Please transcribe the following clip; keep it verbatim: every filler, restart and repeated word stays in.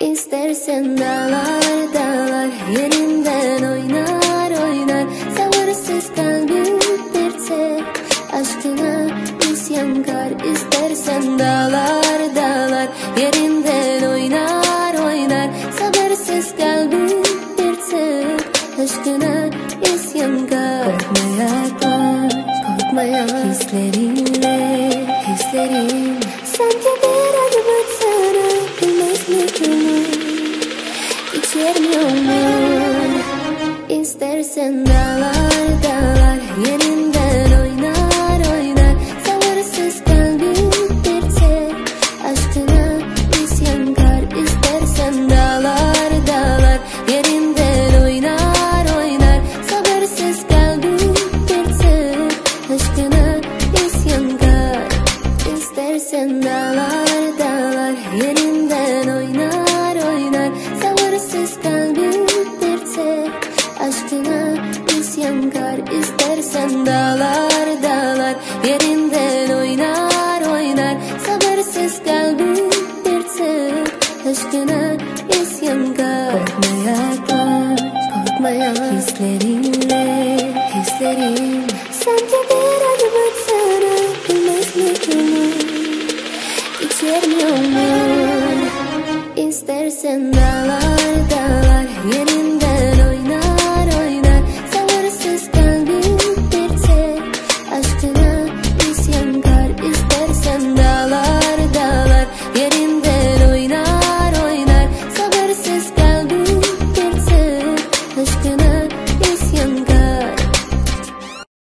İstersen dağlar dağlar yerinden oynar oynar. Sabırsız kalbim bir tek aşkına isyankar. İstersen dağlar dağlar yerinden oynar oynar. Sabırsız kalbim bir tek aşkına isyankar. Korkma yaklaş, korkma yaklaş. Hislerinle hislerim sanki bir adım atsana. Bilmez mi gönül içermiyor mu? İstersen dağlar dağlar yerinden oynar oynar. Sabırsız kalbim bir tek aşkına isyankar. İstersen dağlar dağlar yerinden oynar oynar. Sabırsız kalbim bir tek aşkına isyankar. İstersen dağlar dağlar yerinden oynar oynar. Sabırsız kalbim bir tek aşkına isyankar. İstersen dağlar dağlar yerinden oynar oynar. Sabırsız kalbim bir tek aşkına isyankar. Korkma yaklaş, korkma yaklaş. Hislerinle hislerim sanki bir adım atsana. Bilmez mi gönül içermiyor mu? İstersen dağlar dağlar yerin